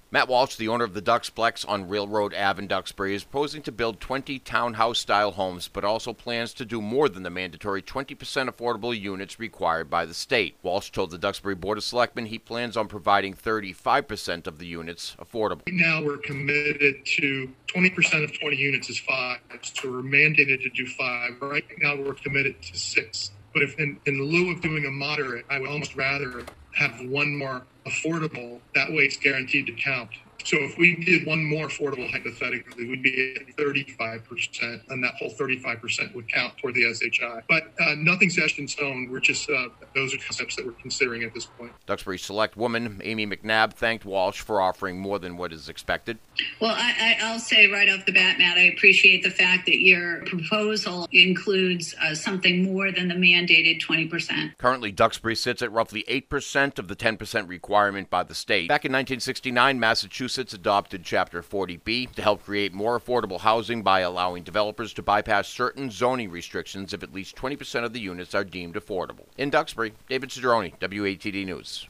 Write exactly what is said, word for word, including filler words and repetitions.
Matt Walsh, the owner of the Duxplex on Railroad Ave in Duxbury, is proposing to build twenty townhouse-style homes, but also plans to do more than the mandatory twenty percent affordable units required by the state. Walsh told the Duxbury Board of Selectmen he plans on providing thirty-five percent of the units affordable. Right now, we're committed to twenty percent of twenty units is five, so we're mandated to do five. Right now, we're committed to six. But if in, in lieu of doing a moderate, I would almost rather have one more affordable. That way it's guaranteed to count. So if we did one more affordable, hypothetically, we'd be at thirty-five percent, and that whole thirty-five percent would count toward the S H I. But uh, nothing's etched in stone. We're just, uh, those are concepts that we're considering at this point. Duxbury Select woman Amy McNabb thanked Walsh for offering more than what is expected. Well, I, I, I'll say right off the bat, Matt, I appreciate the fact that your proposal includes uh, something more than the mandated twenty percent. Currently, Duxbury sits at roughly eight percent of the ten percent requirement by the state. Back in nineteen sixty-nine, Massachusetts adopted Chapter forty B to help create more affordable housing by allowing developers to bypass certain zoning restrictions if at least twenty percent of the units are deemed affordable. In Duxbury, David Cedrone, W A T D News.